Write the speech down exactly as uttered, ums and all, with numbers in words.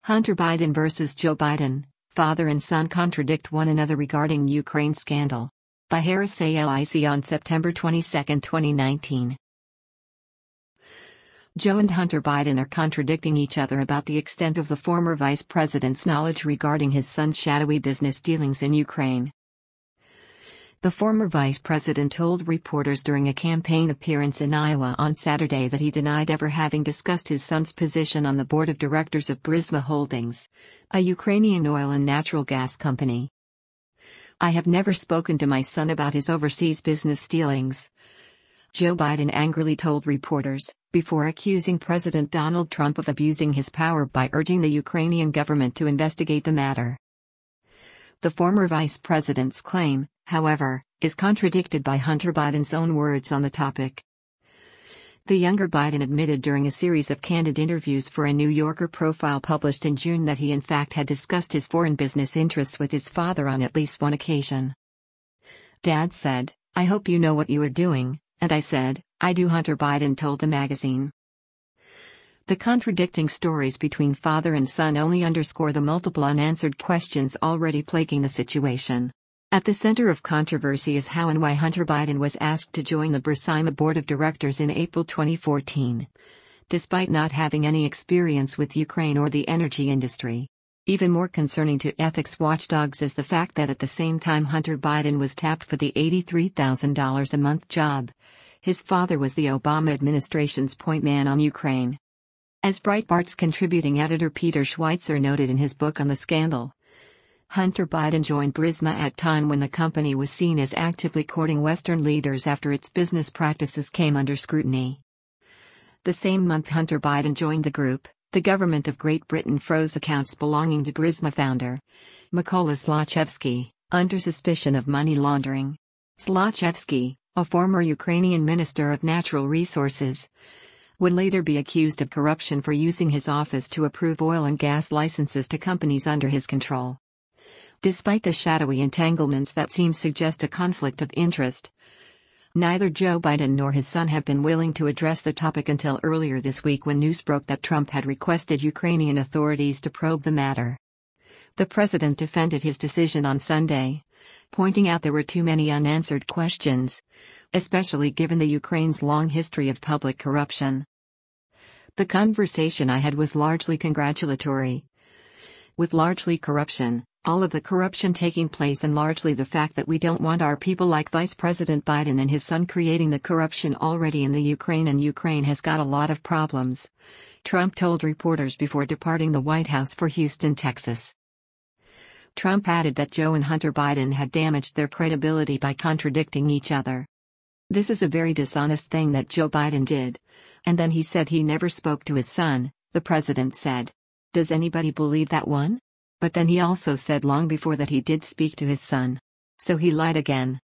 Hunter Biden versus Joe Biden, father and son contradict one another regarding Ukraine scandal. By Harris Alic on September twenty-second, twenty nineteen. Joe and Hunter Biden are contradicting each other about the extent of the former vice president's knowledge regarding his son's shadowy business dealings in Ukraine. The former vice president told reporters during a campaign appearance in Iowa on Saturday that he denied ever having discussed his son's position on the board of directors of Burisma Holdings, a Ukrainian oil and natural gas company. "I have never spoken to my son about his overseas business dealings," Joe Biden angrily told reporters, before accusing President Donald Trump of abusing his power by urging the Ukrainian government to investigate the matter. The former vice president's claim, however, is contradicted by Hunter Biden's own words on the topic. The younger Biden admitted during a series of candid interviews for a New Yorker profile published in June that he in fact had discussed his foreign business interests with his father on at least one occasion. "Dad said, 'I hope you know what you are doing,' and I said, 'I do,' Hunter Biden told the magazine. The contradicting stories between father and son only underscore the multiple unanswered questions already plaguing the situation. At the center of controversy is how and why Hunter Biden was asked to join the Burisma board of directors in April twenty fourteen. Despite not having any experience with Ukraine or the energy industry. Even more concerning to ethics watchdogs is the fact that at the same time Hunter Biden was tapped for the eighty-three thousand dollars a month job, his father was the Obama administration's point man on Ukraine. As Breitbart's contributing editor Peter Schweitzer noted in his book on the scandal, Hunter Biden joined Burisma at a time when the company was seen as actively courting Western leaders after its business practices came under scrutiny. The same month Hunter Biden joined the group, the government of Great Britain froze accounts belonging to Burisma founder Mykola Zlochevsky, under suspicion of money laundering. Zlochevsky, a former Ukrainian minister of natural resources, would later be accused of corruption for using his office to approve oil and gas licenses to companies under his control. Despite the shadowy entanglements that seem suggest a conflict of interest, neither Joe Biden nor his son have been willing to address the topic until earlier this week when news broke that Trump had requested Ukrainian authorities to probe the matter. The president defended his decision on Sunday, pointing out there were too many unanswered questions, especially given the Ukraine's long history of public corruption. "The conversation I had was largely congratulatory. With largely corruption, all of the corruption taking place and largely the fact that we don't want our people like Vice President Biden and his son creating the corruption already in the Ukraine, and Ukraine has got a lot of problems," Trump told reporters before departing the White House for Houston, Texas. Trump added that Joe and Hunter Biden had damaged their credibility by contradicting each other. "This is a very dishonest thing that Joe Biden did." And then he said he never spoke to his son, the president said. Does anybody believe that one? But then he also said long before that he did speak to his son. So he lied again.